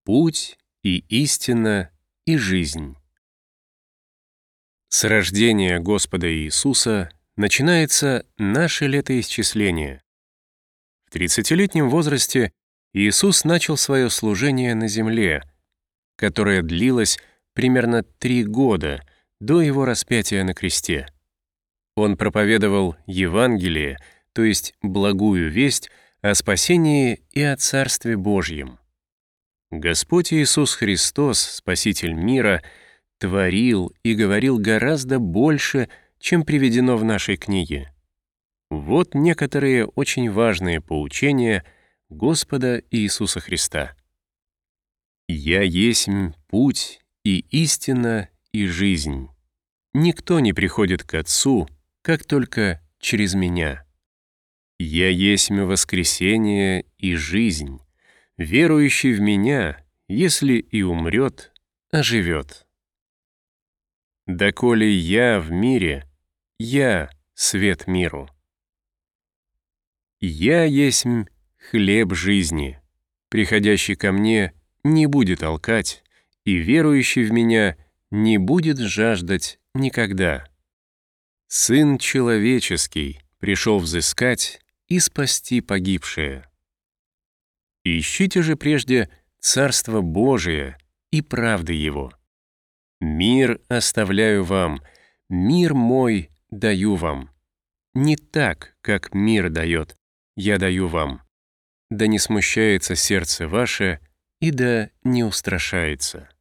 Путь и истина и жизнь. С рождения Господа Иисуса начинается наше летоисчисление. В 30-летнем возрасте Иисус начал свое служение на земле, которое длилось примерно 3 года до Его распятия на кресте. Он проповедовал Евангелие, то есть благую весть о спасении и о Царстве Божьем. Господь Иисус Христос, Спаситель мира, творил и говорил гораздо больше, чем приведено в нашей книге. Вот некоторые очень важные поучения Господа Иисуса Христа. «Я есмь путь и истина и жизнь. Никто не приходит к Отцу, как только через Меня. Я есмь воскресение и жизнь. Верующий в Меня, если и умрет, оживет. Доколе Я в мире, Я свет миру. Я есмь хлеб жизни. Приходящий ко Мне не будет алкать, и верующий в Меня не будет жаждать никогда. Сын человеческий пришел взыскать и спасти погибшее. Ищите же прежде Царство Божие и правды Его. Мир оставляю вам, мир мой даю вам. Не так, как мир дает, я даю вам. Да не смущается сердце ваше, и да не устрашается.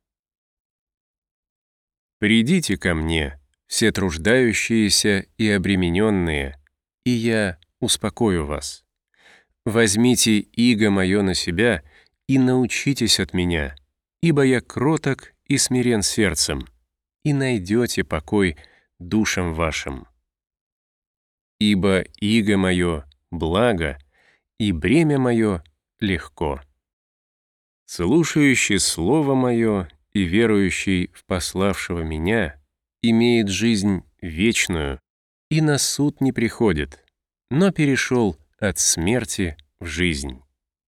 Придите ко мне, все труждающиеся и обремененные, и я успокою вас. Возьмите иго мое на себя и научитесь от меня, ибо я кроток и смирен сердцем, и найдете покой душам вашим. Ибо иго мое благо, и бремя мое легко. Слушающий слово мое и верующий в пославшего меня имеет жизнь вечную, и на суд не приходит, но перешел от смерти в жизнь.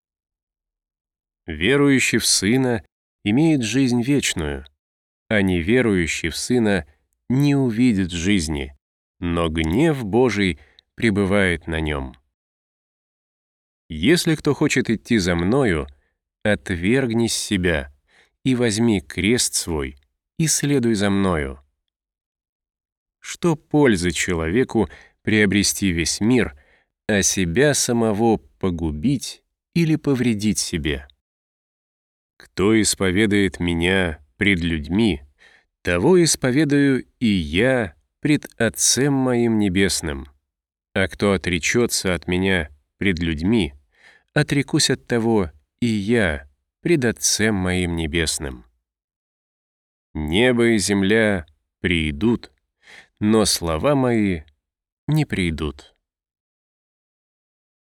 Верующий в Сына имеет жизнь вечную, а неверующий в Сына не увидит жизни, но гнев Божий пребывает на нем. Если кто хочет идти за Мною, отвергнись себя и возьми крест свой и следуй за Мною. Что пользы человеку приобрести весь мир, а себя самого погубить или повредить себе? Кто исповедает Меня пред людьми, того исповедаю и Я пред Отцем Моим Небесным. А кто отречется от Меня пред людьми, отрекусь от того и Я пред Отцем Моим Небесным. Небо и земля придут, но слова Мои не придут.